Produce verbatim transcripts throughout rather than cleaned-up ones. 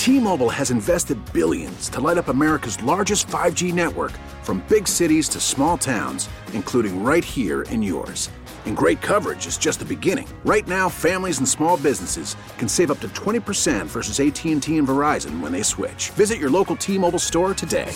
T-Mobile has invested billions to light up America's largest five G network, from big cities to small towns, including right here in yours. And great coverage is just the beginning. Right now, families and small businesses can save up to twenty percent versus A T and T and Verizon when they switch. Visit your local T-Mobile store today.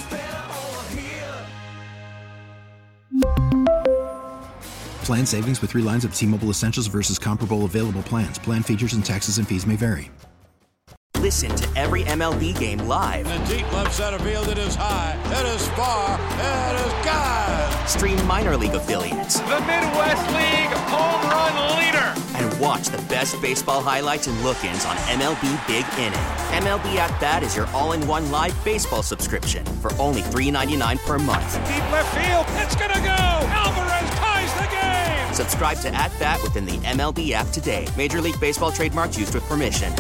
Plan savings with three lines of T-Mobile Essentials versus comparable available plans. Plan features and taxes and fees may vary. Listen to every M L B game live. In the deep left center field, it is high, it is far, it is gone. Stream minor league affiliates. The Midwest League home run leader. And watch the best baseball highlights and look-ins on M L B Big Inning. M L B At Bat is your all-in-one live baseball subscription for only three dollars and ninety-nine cents per month. Deep left field, it's gonna go. Alvarez ties the game. Subscribe to At Bat within the M L B app today. Major League Baseball trademarks used with permission.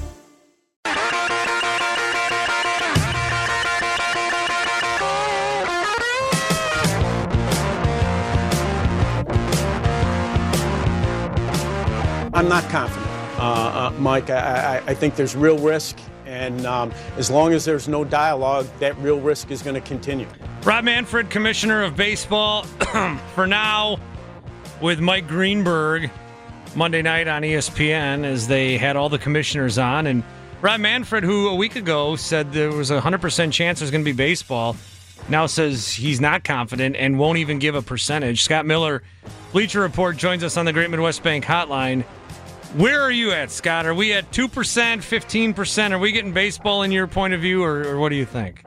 I'm not confident, uh, uh, Mike. I, I, I think there's real risk, and um, as long as there's no dialogue, that real risk is going to continue. Rob Manfred, Commissioner of Baseball, for now, with Mike Greenberg Monday night on E S P N as they had all the commissioners on. And Rob Manfred, who a week ago said there was a one hundred percent chance there's going to be baseball, now says he's not confident and won't even give a percentage. Scott Miller, Bleacher Report, joins us on the Great Midwest Bank Hotline. Where are you at, Scott? Are we at two percent, fifteen percent? Are we getting baseball in your point of view, or, or what do you think?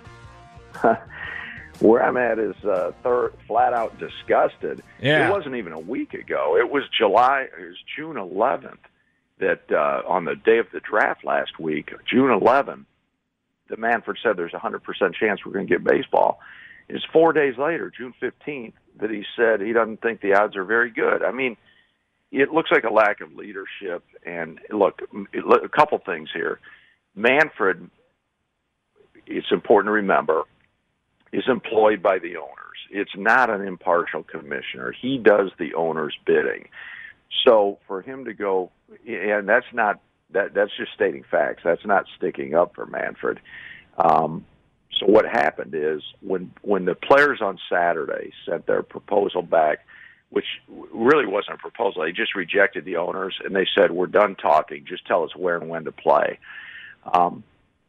Where I'm at is uh, third, flat out disgusted. Yeah. It wasn't even a week ago. It was July, it was June eleventh that uh, on the day of the draft last week, June eleventh, the Manfred said there's a one hundred percent chance we're going to get baseball. It's four days later, June fifteenth, that he said he doesn't think the odds are very good. I mean, it looks like a lack of leadership. And look, a couple things here. Manfred, it's important to remember, is employed by the owners. It's not an impartial commissioner. He does the owner's bidding. So for him to go, and that's not, that that's just stating facts. That's not sticking up for Manfred. Um, so what happened is when when the players on Saturday sent their proposal back, which really wasn't a proposal, they just rejected the owners, and they said, we're done talking. Just tell us where and when to play. Um,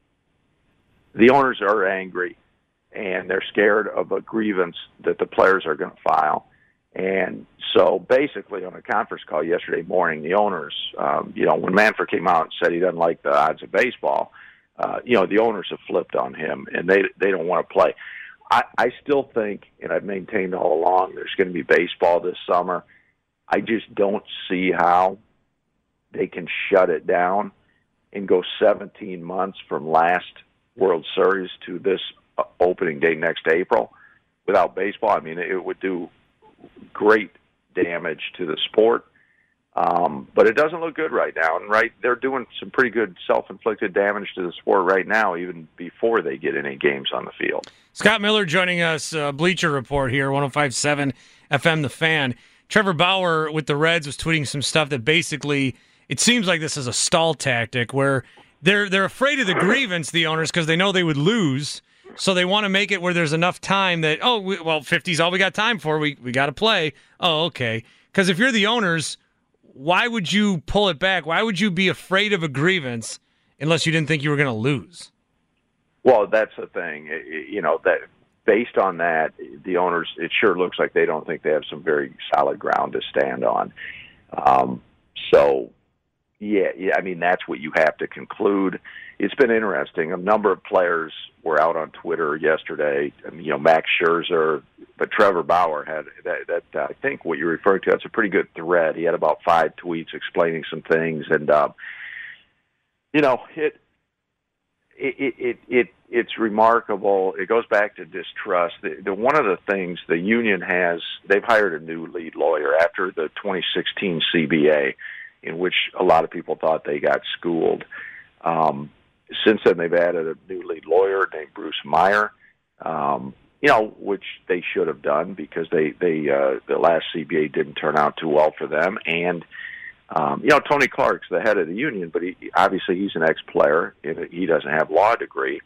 the owners are angry, and they're scared of a grievance that the players are going to file. And so basically on a conference call yesterday morning, the owners, um, you know, when Manfred came out and said he doesn't like the odds of baseball, uh, you know, the owners have flipped on him, and they they don't want to play. I, I still think, and I've maintained all along, there's going to be baseball this summer. I just don't see how they can shut it down and go seventeen months from last World Series to this opening day next April without baseball. I mean, it would do great damage to the sport, um, but it doesn't look good right now. And right, they're doing some pretty good self-inflicted damage to the sport right now, even before they get any games on the field. Scott Miller joining us, uh, Bleacher Report here, one oh five point seven F M The Fan. Trevor Bauer with the Reds was tweeting some stuff that basically, it seems like this is a stall tactic where they're they're afraid of the grievance, the owners, because they know they would lose. So they want to make it where there's enough time that, oh, we, well, fifty's all we got time for. We we got to play. Oh, okay. Because if you're the owners, why would you pull it back? Why would you be afraid of a grievance unless you didn't think you were going to lose? Well, that's the thing. You know, that based on that, the owners, it sure looks like they don't think they have some very solid ground to stand on. Um, so, yeah, yeah, I mean, that's what you have to conclude. It's been interesting. A number of players were out on Twitter yesterday. You know, Max Scherzer, but Trevor Bauer had that. that uh, I think what you're referring to, that's a pretty good thread. He had about five tweets explaining some things, and uh, you know, it, it, it, it, it's remarkable. It goes back to distrust. The, the one of the things the union has, they've hired a new lead lawyer after the twenty sixteen C B A, in which a lot of people thought they got schooled. Um, Since then, they've added a new lead lawyer named Bruce Meyer, um, you know, which they should have done because they, they uh, the last C B A didn't turn out too well for them. And Um, you know, Tony Clark's the head of the union, but he, obviously he's an ex-player. He doesn't have a law degree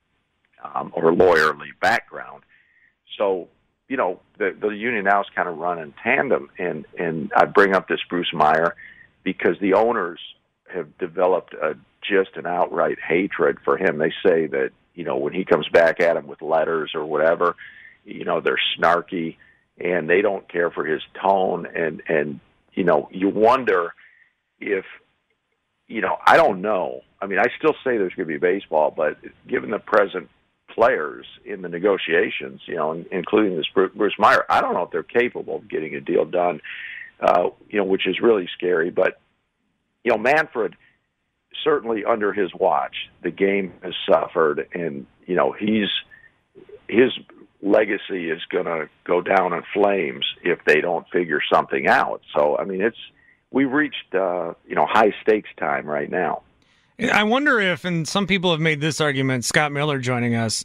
um, or lawyerly background. So, you know, the, the union now is kind of run in tandem. And, and I bring up this Bruce Meyer because the owners have developed a, just an outright hatred for him. They say that, you know, when he comes back at them with letters or whatever, you know, they're snarky and they don't care for his tone. And, and you know, you wonder if, you know, I don't know. I mean, I still say there's going to be baseball, but given the present players in the negotiations, you know, including this Bruce Meyer, I don't know if they're capable of getting a deal done, uh, you know, which is really scary. But, you know, Manfred, certainly under his watch, the game has suffered, and, you know, he's his legacy is going to go down in flames if they don't figure something out. So, I mean, it's we've reached, uh, you know, high stakes time right now. I wonder if, and some people have made this argument, Scott Miller joining us,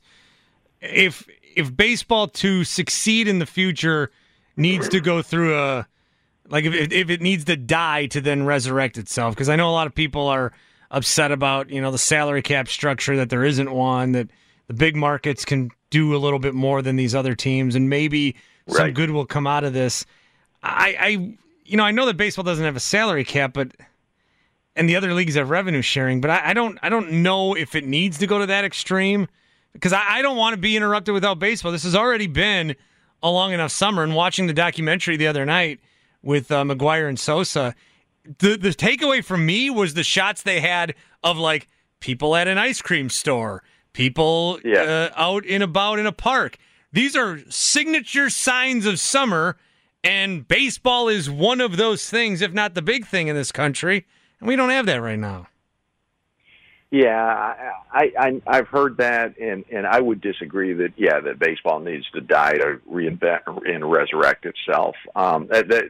if if baseball to succeed in the future needs to go through a, like if if it needs to die to then resurrect itself, because I know a lot of people are upset about, you know, the salary cap structure, that there isn't one, that the big markets can do a little bit more than these other teams, and maybe right. some good will come out of this. I, I, you know, I know that baseball doesn't have a salary cap, but and the other leagues have revenue sharing, but I, I don't, I don't know if it needs to go to that extreme, because I, I don't want to be interrupted without baseball. This has already been a long enough summer, and watching the documentary the other night with uh, McGwire and Sosa, the the takeaway from me was the shots they had of like people at an ice cream store, people yeah. uh, out and about in a park. These are signature signs of summer, and baseball is one of those things, if not the big thing in this country, and we don't have that right now. Yeah, I, I, I've heard that, and, and I would disagree that, yeah, that baseball needs to die to reinvent and resurrect itself. Um, that, that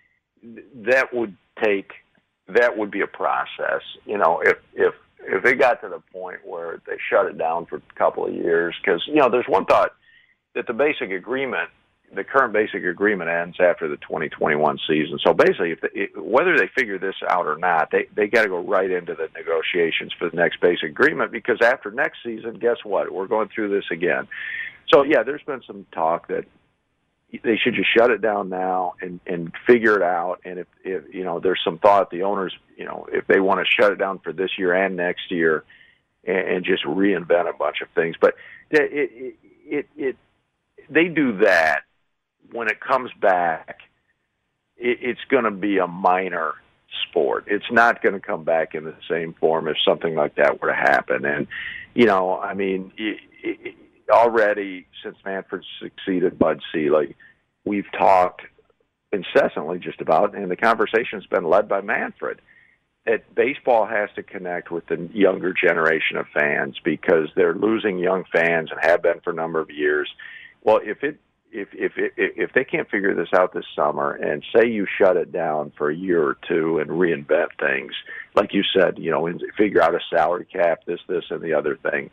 that would take, that would be a process. You know, if if if it got to the point where they shut it down for a couple of years, because, you know, there's one thought that the basic agreement, the current basic agreement ends after the twenty twenty-one season. So basically, if they, whether they figure this out or not, they they got to go right into the negotiations for the next basic agreement, because after next season, guess what? We're going through this again. So, yeah, there's been some talk that they should just shut it down now and, and figure it out. And if, if, you know, there's some thought the owners, you know, if they want to shut it down for this year and next year and, and just reinvent a bunch of things. But it, it, it, it they do that. When it comes back, it, it's going to be a minor sport. It's not going to come back in the same form if something like that were to happen. And, you know, I mean, it, it, already since Manfred succeeded Bud Selig, we've talked incessantly just about, and the conversation's been led by Manfred, that baseball has to connect with the younger generation of fans, because they're losing young fans and have been for a number of years. Well, if it If if if they can't figure this out this summer, and say you shut it down for a year or two and reinvent things, like you said, you know, and figure out a salary cap, this, this, and the other thing,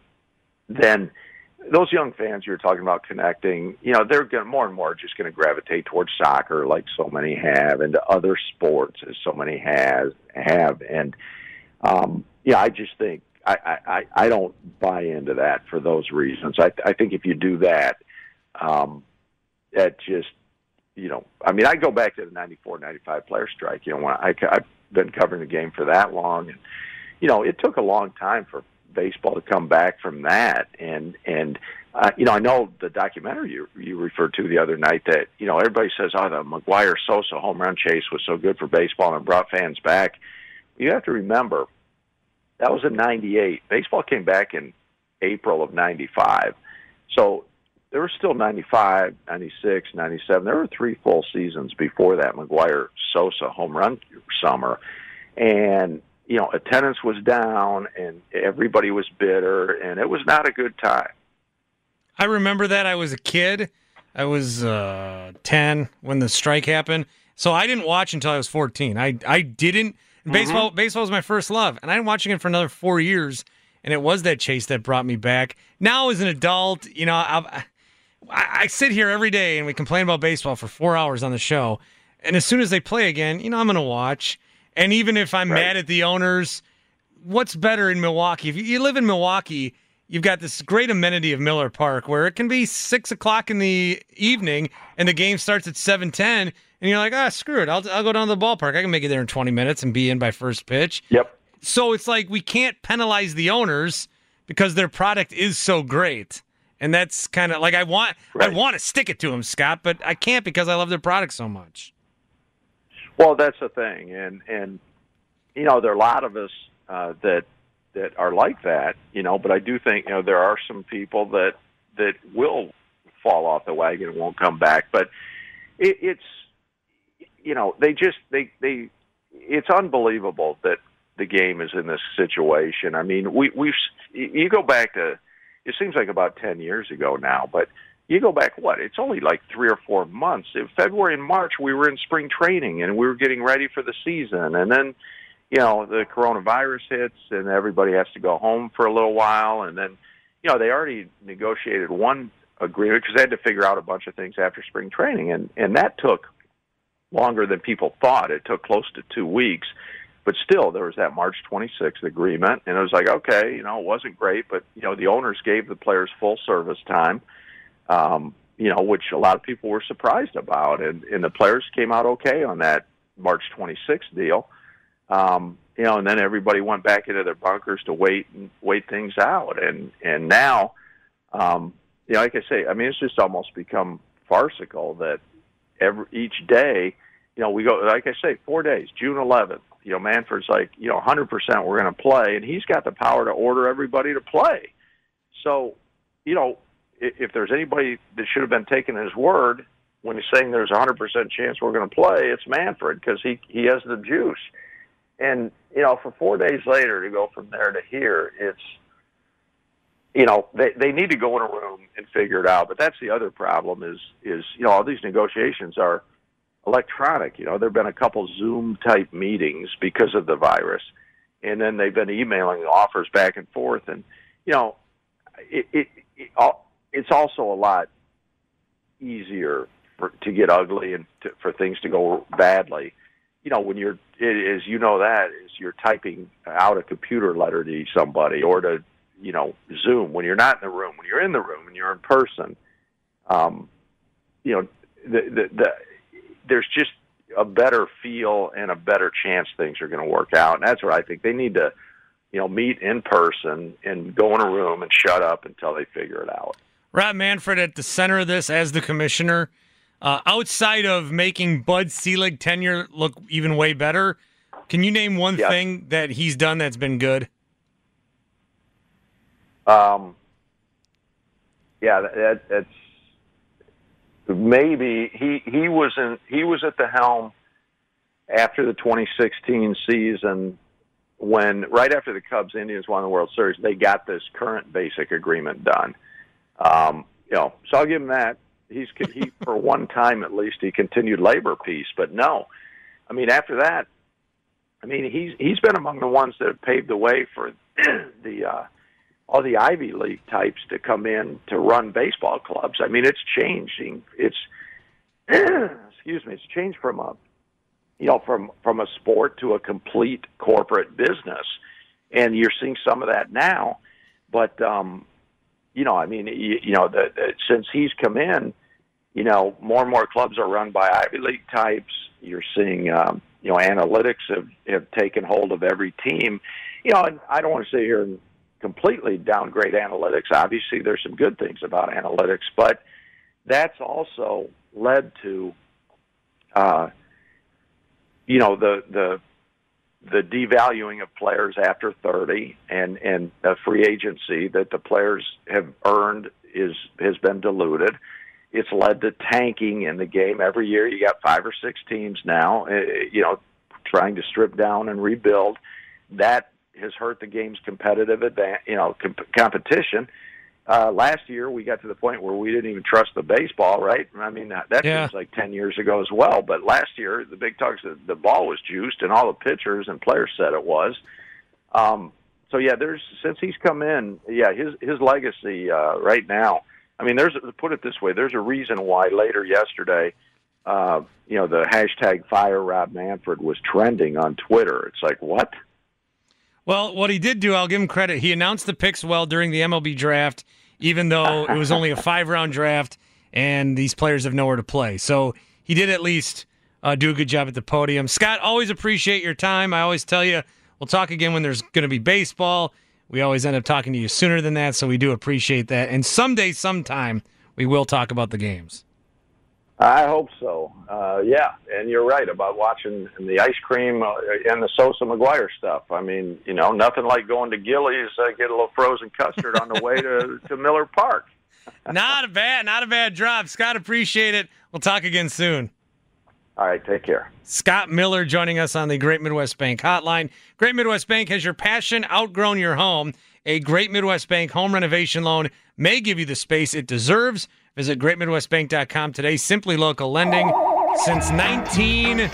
then those young fans you're talking about connecting, you know, they're going more and more just going to gravitate towards soccer, like so many have, and to other sports as so many has have, and um, yeah, I just think I, I I don't buy into that for those reasons. I I think if you do that. Um, that just, you know, I mean, I go back to the ninety-four ninety-five player strike. You know, when I, I've been covering the game for that long, and you know, it took a long time for baseball to come back from that. And and uh, you know, I know the documentary you you referred to the other night that, you know, everybody says, oh, the McGwire Sosa home run chase was so good for baseball and brought fans back. You have to remember that was in ninety-eight. Baseball came back in April of ninety-five, so. There were still ninety-five, ninety-six, ninety-seven. There were three full seasons before that McGwire-Sosa home run summer. And, you know, attendance was down and everybody was bitter, and it was not a good time. I remember that. I was a kid. I was uh, ten when the strike happened. So I didn't watch until I was fourteen. I, I didn't. Baseball, mm-hmm. baseball was my first love, and I didn't watch it for another four years, and it was that chase that brought me back. Now as an adult, you know, I've... I sit here every day and we complain about baseball for four hours on the show. And as soon as they play again, you know, I'm going to watch. And even if I'm Right. mad at the owners, what's better in Milwaukee? If you live in Milwaukee, you've got this great amenity of Miller Park where it can be six o'clock in the evening and the game starts at seven ten, and you're like, ah, screw it. I'll, I'll go down to the ballpark. I can make it there in twenty minutes and be in by first pitch. Yep. So it's like we can't penalize the owners because their product is so great. And that's kind of like I want Right. I want to stick it to them, Scott, but I can't because I love their product so much. Well, that's the thing, and and you know there are a lot of us uh, that that are like that, you know. But I do think you know there are some people that that will fall off the wagon and won't come back. But it, it's you know they just they they it's unbelievable that the game is in this situation. I mean, we we've you go back to it seems like about ten years ago now, but. You go back, what? It's only like three or four months. In February and March, we were in spring training, and we were getting ready for the season. And then, you know, the coronavirus hits, and everybody has to go home for a little while. And then, you know, they already negotiated one agreement because they had to figure out a bunch of things after spring training. And, and that took longer than people thought. It took close to two weeks. But still, there was that March twenty-sixth agreement. And it was like, okay, you know, it wasn't great, but, you know, the owners gave the players full service time. Um, you know, which a lot of people were surprised about, and, and the players came out okay on that March twenty-sixth deal. Um, you know, and then everybody went back into their bunkers to wait and wait things out, and and now, um, you know, like I say, I mean, it's just almost become farcical that every each day, you know, we go like I say, four days, June eleventh. You know, Manfred's like, you know, one hundred percent we're going to play, and he's got the power to order everybody to play. So, you know. If there's anybody that should have been taking his word when he's saying there's a one hundred percent chance we're going to play, it's Manfred because he, he has the juice. And, you know, for four days later to go from there to here, it's, you know, they, they need to go in a room and figure it out. But that's the other problem is, is, you know, all these negotiations are electronic. You know, there have been a couple Zoom-type meetings because of the virus. And then they've been emailing offers back and forth. And, you know, it, it, it all, it's also a lot easier for, to get ugly and to, for things to go badly. You know, when you're, it is, you know, that is you're typing out a computer letter to somebody or to, you know, Zoom when you're not in the room. When you're in the room and you're in person, um, you know, the, the, the, there's just a better feel and a better chance things are going to work out. And that's what I think they need to, you know, meet in person and go in a room and shut up until they figure it out. Rob Manfred at the center of this as the commissioner. Uh, outside of making Bud Selig tenure look even way better, can you name one yes. thing that he's done that's been good? Um, yeah, that, that's maybe he he was in he was at the helm after the twenty sixteen season when right after the Cubs Indians won the World Series, they got this current basic agreement done. Um, you know, so I'll give him that. He's he for one time at least he continued labor peace, but no, I mean after that, I mean he's he's been among the ones that have paved the way for the uh, all the Ivy League types to come in to run baseball clubs. I mean it's changing. It's excuse me, it's changed from a you know from from a sport to a complete corporate business, and you're seeing some of that now, but. Um, You know, I mean, you, you know, the, the, since he's come in, you know, more and more clubs are run by Ivy League types. You're seeing, um, you know, analytics have, have taken hold of every team. You know, and I don't want to sit here and completely downgrade analytics. Obviously, there's some good things about analytics, but that's also led to, uh, you know, the the. the devaluing of players after thirty and, and the free agency that the players have earned is has been diluted. It's led to tanking in the game. Every year you got five or six teams now, uh, you know, trying to strip down and rebuild. That has hurt the game's competitive advan- you know, comp- competition. Uh, last year we got to the point where we didn't even trust the baseball, right? I mean, that, that yeah. seems like ten years ago as well. But last year, the big talks, the, the ball was juiced, and all the pitchers and players said it was. Um, so, yeah, there's since he's come in, yeah, his his legacy uh, right now, I mean, there's put it this way, there's a reason why later yesterday uh, you know, the hashtag Fire Rob Manfred was trending on Twitter. It's like, what? Well, what he did do, I'll give him credit. He announced the picks well during the M L B draft, even though it was only a five-round draft and these players have nowhere to play. So he did at least uh, do a good job at the podium. Scott, always appreciate your time. I always tell you, we'll talk again when there's going to be baseball. We always end up talking to you sooner than that, so we do appreciate that. And someday, sometime, we will talk about the games. I hope so. Uh, yeah, and you're right about watching the ice cream uh, and the Sosa McGuire stuff. I mean, you know, nothing like going to Gillies, uh, get a little frozen custard on the way to, to Miller Park. Not a bad, not a bad drop. Scott, appreciate it. We'll talk again soon. All right, take care. Scott Miller joining us on the Great Midwest Bank hotline. Great Midwest Bank has your passion outgrown your home. A Great Midwest Bank home renovation loan may give you the space it deserves. Visit great midwest bank dot com today. Simply local lending since nineteen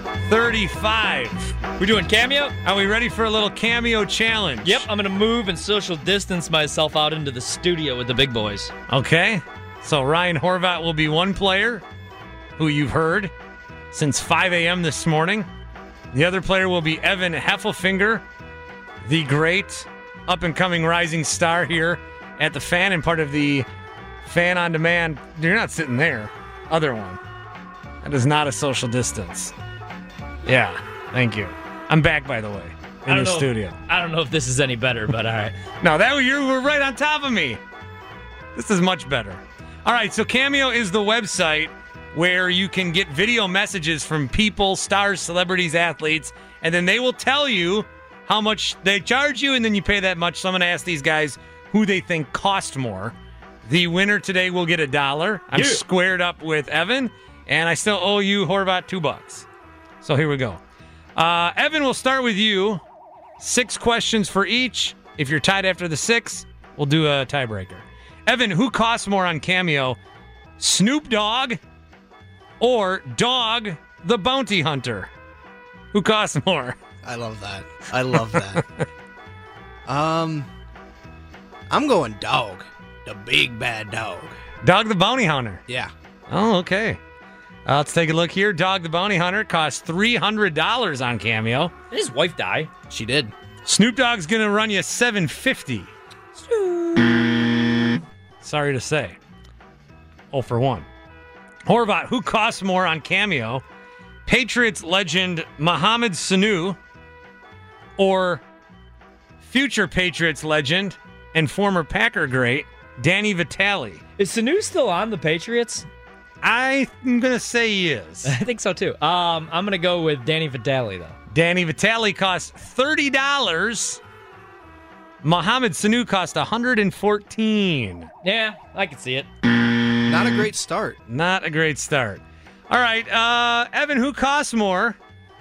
thirty-five. We're doing Cameo? Are we ready for a little Cameo challenge? Yep, I'm going to move and social distance myself out into the studio with the big boys. Okay. So Ryan Horvat will be one player who you've heard since five a.m. this morning. The other player will be Evan Heffelfinger, the great up-and-coming rising star here at the Fan and part of the Fan on Demand. You're not sitting there. Other one. That is not a social distance. Yeah, thank you. I'm back, by the way, in the studio. If, I don't know if this is any better, but all right. No, that you were right on top of me. This is much better. All right, so Cameo is the website where you can get video messages from people, stars, celebrities, athletes, and then they will tell you how much they charge you, and then you pay that much. So I'm going to ask these guys who they think cost more. The winner today will get a dollar. I'm yeah. squared up with Evan, and I still owe you, Horvat, two bucks. So here we go. Uh, Evan, we'll start with you. Six questions for each. If you're tied after the six, we'll do a tiebreaker. Evan, who costs more on Cameo? Snoop Dogg or Dog the Bounty Hunter? Who costs more? I love that. I love that. um, I'm going Dog. The big bad dog. Dog the Bounty Hunter? Yeah. Oh, okay. Uh, let's take a look here. Dog the Bounty Hunter costs three hundred dollars on Cameo. Did his wife die? She did. Snoop Dogg's going to run you seven hundred fifty dollars. Sorry to say. Oh for one. Horvat, who costs more on Cameo? Patriots legend Mohamed Sanu or future Patriots legend and former Packer great Danny Vitale? Is Sanu still on the Patriots? I'm going to say he is. I think so, too. Um, I'm going to go with Danny Vitale, though. Danny Vitale costs thirty dollars. Mohamed Sanu cost one hundred fourteen dollars. Yeah, I can see it. Not a great start. Not a great start. All right, uh, Evan, who costs more?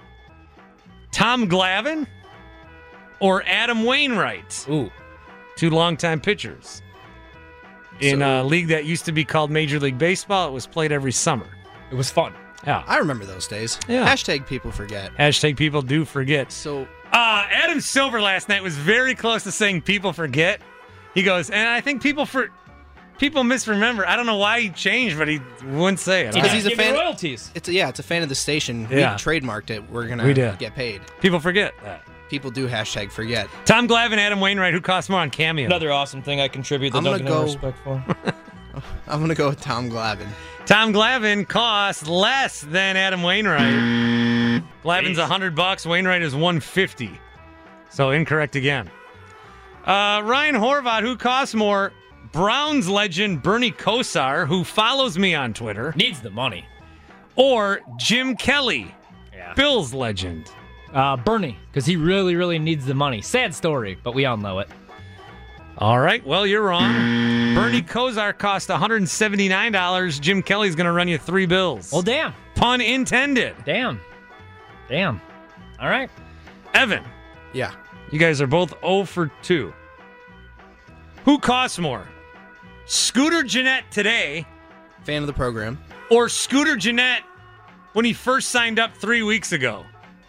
Tom Glavine or Adam Wainwright? Ooh. Two longtime pitchers. In so, a league that used to be called Major League Baseball, it was played every summer. It was fun. Yeah. I remember those days. Yeah. Hashtag people forget. Hashtag people do forget. So, uh, Adam Silver last night was very close to saying people forget. He goes, and I think people for people misremember. I don't know why he changed, but he wouldn't say it. Because he's a Give fan. Royalties. It's a, yeah, it's a fan of the station. Yeah. We trademarked it. We're gonna we did. get paid. People forget that. People do hashtag forget. Tom Glavine, Adam Wainwright, who costs more on Cameo? Another awesome thing I contribute that I'm don't gonna get no go, respect for. I'm going to go with Tom Glavine. Tom Glavine costs less than Adam Wainwright. Glavine's one hundred bucks. Wainwright is one hundred fifty. So incorrect again. Uh, Ryan Horvat, who costs more? Browns legend Bernie Kosar, who follows me on Twitter. Needs the money. Or Jim Kelly, yeah. Bills legend. Uh, Bernie, because he really, really needs the money. Sad story, but we all know it. All right, well, you're wrong. Bernie Kosar cost one hundred seventy-nine dollars. Jim Kelly's going to run you three bills. Well, damn. Pun intended. Damn. Damn. All right. Evan. Yeah. You guys are both oh for two. Who costs more? Scooter Gennett today. Fan of the program. Or Scooter Gennett when he first signed up three weeks ago?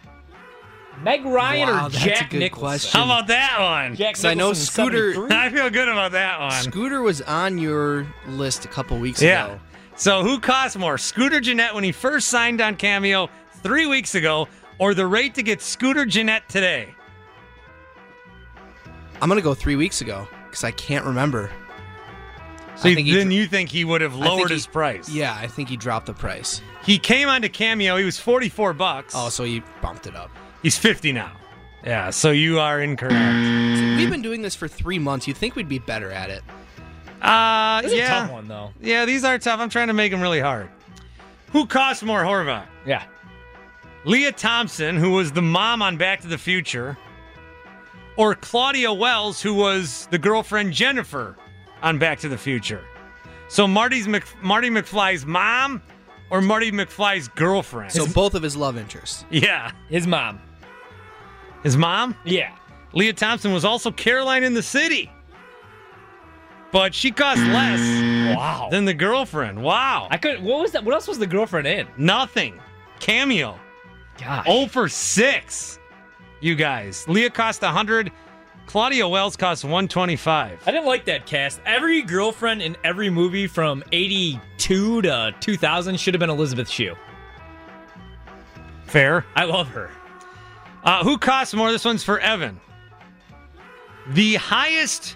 Meg Ryan wow, or that's Jack a good Nicholson? question. How about that one? Jack Nicholson. I know Scooter. I feel good about that one. Scooter was on your list a couple weeks yeah. ago. So who costs more, Scooter Gennett when he first signed on Cameo three weeks ago, or the rate to get Scooter Gennett today? I'm going to go three weeks ago because I can't remember. So I you, think he then dr- you think he would have I think lowered he- his price? Yeah, I think he dropped the price. He came onto Cameo. He was forty-four bucks. Oh, so he bumped it up. He's fifty now. Yeah, so you are incorrect. So we've been doing this for three months. You'd think we'd be better at it. Uh, This is yeah. a tough one, though. Yeah, these are tough. I'm trying to make them really hard. Who costs more, Horvath? Yeah. Leah Thompson, who was the mom on Back to the Future, or Claudia Wells, who was the girlfriend Jennifer on Back to the Future? So Marty's Mc, Marty McFly's mom or Marty McFly's girlfriend? So both of his love interests. Yeah. His mom. His mom? Yeah. Leah Thompson was also Caroline in the City. But she cost less Wow. than the girlfriend. Wow. I could. What was that? What else was the girlfriend in? Nothing. Cameo. Gosh. oh for six. You guys. Leah cost one hundred. Claudia Wells cost one twenty-five. I didn't like that cast. Every girlfriend in every movie from eighty-two to two thousand should have been Elizabeth Shue. Fair. I love her. Uh, who costs more? This one's for Evan. The highest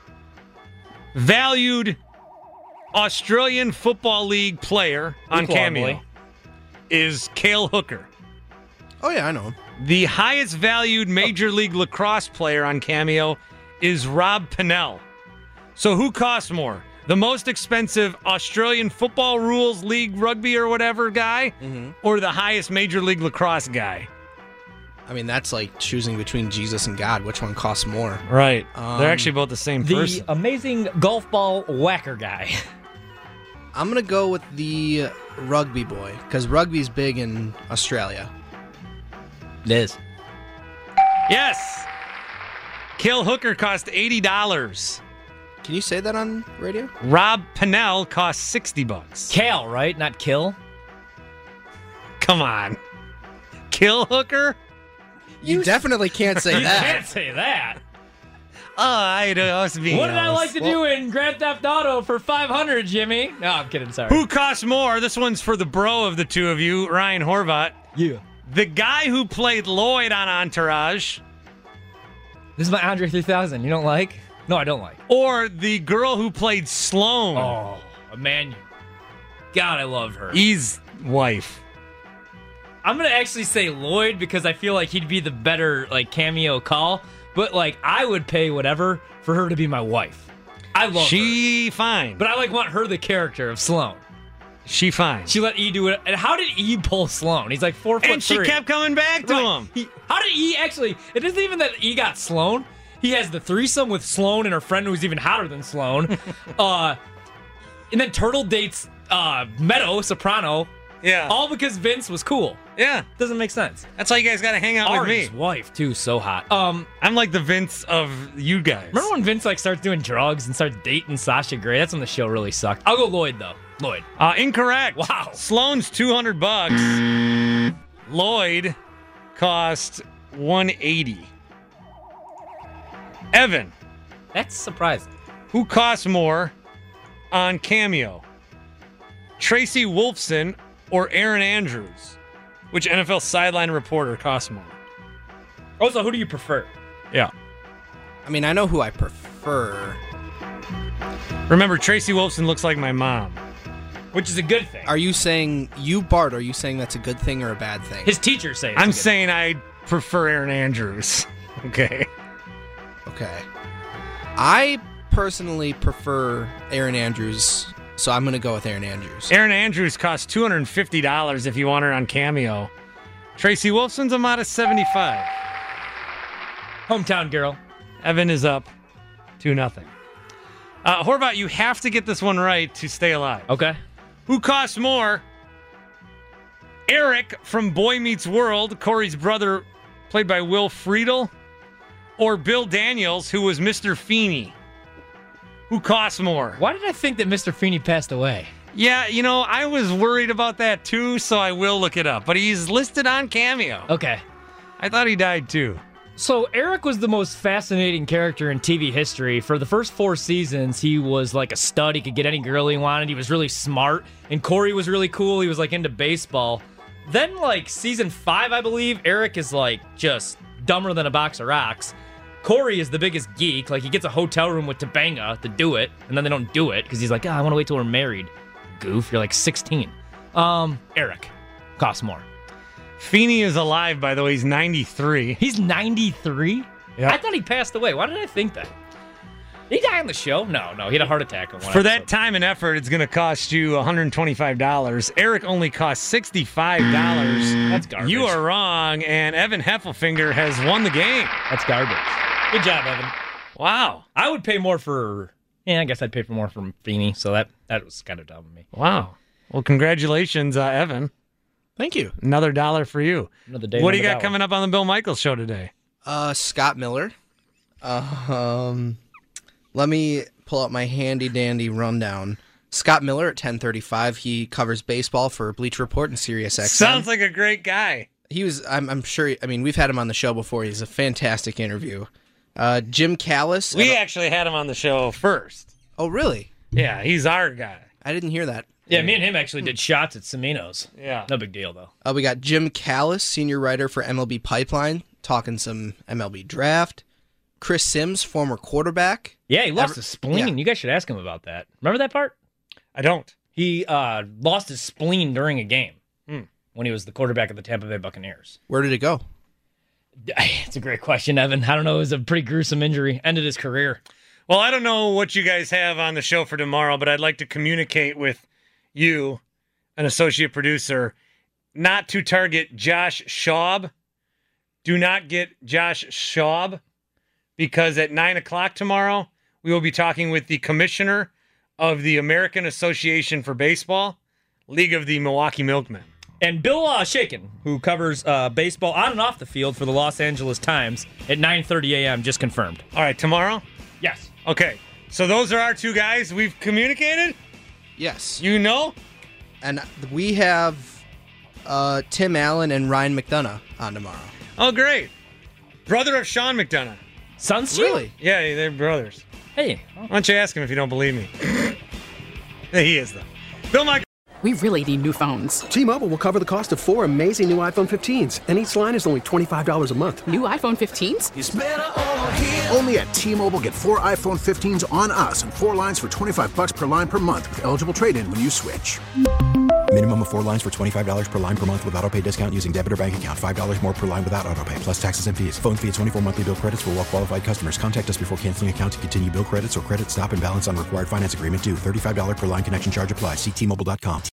valued Australian Football League player on Luke Cameo Longley. is Cale Hooker. Oh, yeah, I know him. The highest valued Major League Lacrosse player on Cameo is Rob Pennell. So who costs more? The most expensive Australian Football Rules League rugby or whatever guy, Mm-hmm. or the highest Major League Lacrosse guy? I mean, that's like choosing between Jesus and God. Which one costs more? Right. Um, They're actually both the same The person. amazing golf ball whacker guy. I'm going to go with the rugby boy because rugby's big in Australia. It is. Yes. Cale Hooker cost eighty dollars. Can you say that on radio? Rob Pennell cost sixty bucks. Kale, right? Not kill. Come on. Kill Hooker? You, definitely can't say You that. can't say that. Oh, I must be. What did I like to Well- do in Grand Theft Auto for five hundred, Jimmy? No, I'm kidding. Sorry. Who costs more? This one's for the bro of the two of you, Ryan Horvath. You. The guy who played Lloyd on Entourage, This is my Andre three thousand. You don't like? No, I don't like. or the girl who played Sloane, Oh, Emmanuel. God, I love her. E's wife. I'm gonna actually say Lloyd because I feel like he'd be the better like cameo call. But like I would pay whatever for her to be my wife. I love her. She fine. But I like want her the character of Sloane. She fine. She let E do it. And how did E pull Sloane? He's like four foot and she three. kept coming back to Right. him. He, how did E actually? It isn't even that E got Sloane. He has the threesome with Sloane and her friend who's even hotter than Sloane. uh, and then Turtle dates uh, Meadow Soprano. Yeah. All because Vince was cool. Yeah. Doesn't make sense. That's why you guys got to hang out Ari's with me. wife too, so hot. Um, I'm like the Vince of you guys. remember when Vince like starts doing drugs and starts dating Sasha Grey? That's when the show really sucked. I'll go Lloyd though. Lloyd. Uh, incorrect. Wow. Sloane's two hundred bucks. Lloyd cost one eighty. Evan, That's surprising. who costs more on Cameo? Tracy Wolfson or Aaron Andrews? Which N F L sideline reporter costs more? Also, who do you prefer? Yeah. I mean, I know who I prefer. Remember, Tracy Wolfson looks like my mom. Which is a good thing. Are you saying, you, Bart, are you saying that's a good thing or a bad thing? His teachers say it's a I'm good saying I prefer Aaron Andrews. Okay. Okay. I personally prefer Aaron Andrews, so I'm going to go with Aaron Andrews. Aaron Andrews costs two hundred fifty dollars if you want her on Cameo. Tracy Wolfson's a modest seventy-five. Hometown girl. Evan is up two nothing. Uh, Horvath, you have to get this one right to stay alive. Okay. Who costs more? Eric from Boy Meets World, Corey's brother, played by Will Friedle, or Bill Daniels, who was Mister Feeney? Who costs more? Why did I think that Mister Feeney passed away? Yeah, you know, I was worried about that too, so I will look it up. But he's listed on Cameo. Okay. I thought he died too. So Eric was the most fascinating character in T V history. For the first four seasons, he was like a stud. He could get any girl he wanted. He was really smart. And Corey was really cool. He was like into baseball. Then like season five, I believe, Eric is like just dumber than a box of rocks. Corey is the biggest geek. Like he gets a hotel room with Topanga to do it. And then they don't do it because he's like, oh, I want to wait till we're married. Goof, you're like sixteen. Um, Eric costs more. Feeney is alive, by the way. He's ninety-three. He's ninety-three? Yeah. I thought he passed away. Why did I think that? Did he die on the show? No, no. He had a heart attack. On one For episode. that time and effort, it's going to cost you one hundred twenty-five dollars. Eric only costs sixty-five dollars. That's garbage. You are wrong, and Evan Heffelfinger has won the game. That's garbage. Good job, Evan. Wow. I would pay more for... Yeah, I guess I'd pay for more from Feeney, so that, that was kind of dumb of me. Wow. Well, congratulations, uh, Evan. Thank you. Another dollar for you. Another day. What do you got coming up on the Bill Michaels show today? Uh, Scott Miller. Uh, um, let me pull up my handy-dandy rundown. Scott Miller at ten thirty-five. He covers baseball for Bleacher Report and Sirius X M. Sounds like a great guy. He was, I'm, I'm sure, I mean, we've had him on the show before. He's a fantastic interview. Uh, Jim Callis. We actually had him on the show first. Oh, really? Yeah, he's our guy. I didn't hear that. Yeah, me and him actually did shots at Semino's. Yeah. No big deal, though. Uh, we got Jim Callis, senior writer for M L B Pipeline, talking some M L B draft. Chris Sims, former quarterback. Yeah, he lost Ever- his spleen. yeah. You guys should ask him about that. Remember that part? I don't. He uh, lost his spleen during a game Hmm. when he was the quarterback of the Tampa Bay Buccaneers. Where did it go? It's a great question, Evan. I don't know. It was a pretty gruesome injury. Ended his career. Well, I don't know what you guys have on the show for tomorrow, but I'd like to communicate with you, an associate producer, not to target Josh Schaub. Do not get Josh Schaub, because at nine o'clock tomorrow, we will be talking with the commissioner of the American Association for Baseball, League of the Milwaukee Milkmen. And Bill uh, Shaken, who covers uh, baseball on and off the field for the Los Angeles Times at nine thirty a.m., just confirmed. All right, tomorrow? Yes. Okay, so those are our two guys we've communicated? Yes. You know? And we have uh, Tim Allen and Ryan McDonough on tomorrow. Oh, great. Brother of Sean McDonough. Sons? Really? Yeah, they're brothers. Hey. Why don't you ask him if you don't believe me? He is, though. Bill Michaels. We really need new phones. T-Mobile will cover the cost of four amazing new iPhone fifteens, and each line is only twenty-five dollars a month. New iPhone fifteens? It's better over here. Only at T-Mobile, get four iPhone fifteens on us and four lines for twenty-five dollars per line per month with eligible trade-in when you switch. Minimum of four lines for twenty-five dollars per line per month with autopay discount using debit or bank account. five dollars more per line without autopay, plus taxes and fees. Phone fee at twenty-four monthly bill credits for well-qualified customers. Contact us before canceling account to continue bill credits or credit stop and balance on required finance agreement due. thirty-five dollars per line connection charge applies. See T Mobile dot com.